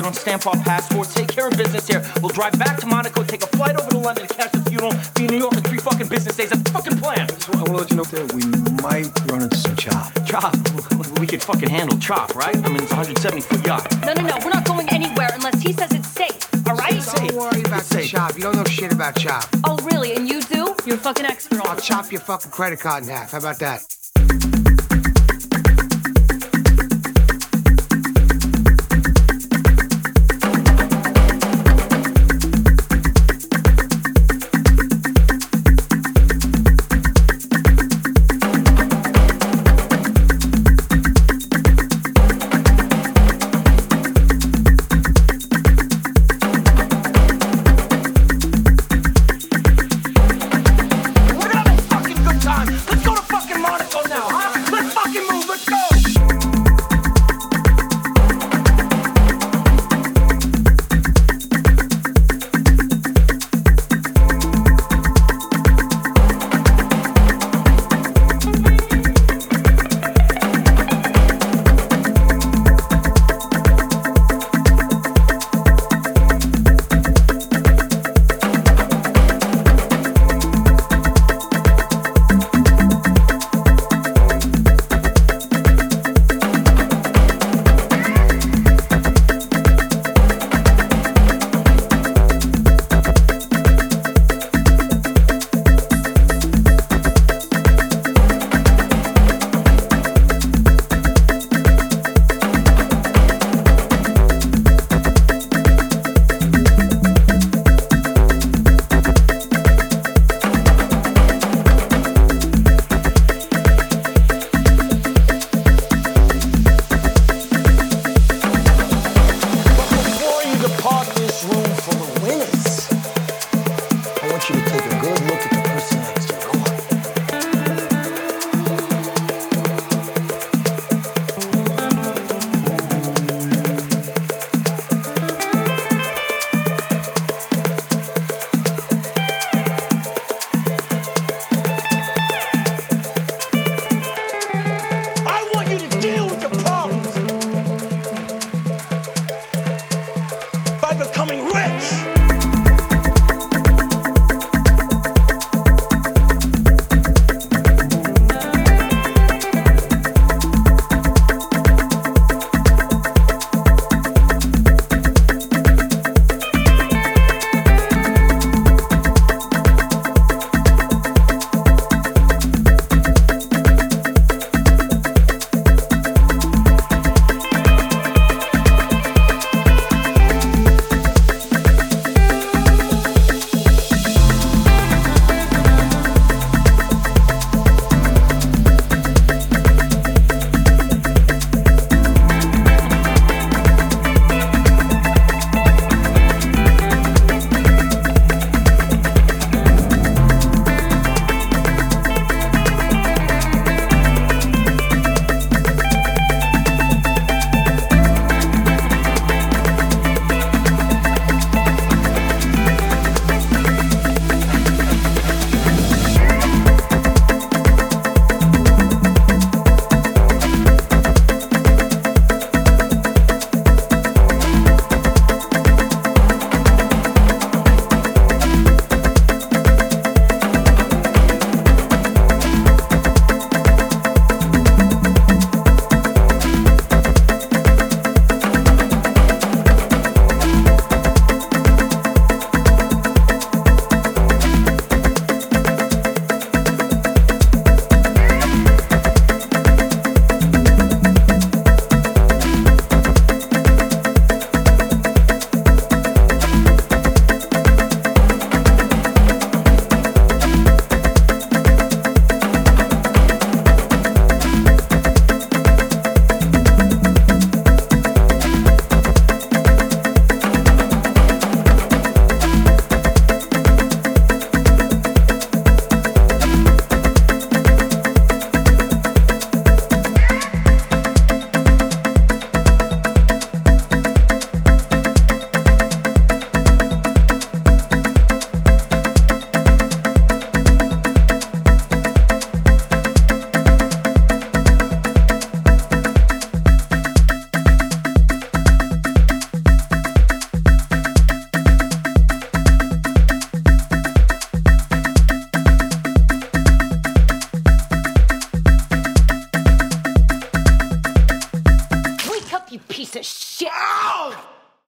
good on stamp our passports, take care of business here. We'll drive back to Monaco, take a flight over to London to catch the funeral, be in New York in 3 fucking business days. That's the fucking plan. So I want to let you know that we might run into some chop. Chop? We could fucking handle chop, right? I mean, it's a 170-foot yacht. No, we're not going anywhere unless he says it's safe, all right? Don't worry about the chop. You don't know shit about chop. Oh, really? And you do? You're a fucking expert on I'll it. chop your fucking credit card in half. How about that?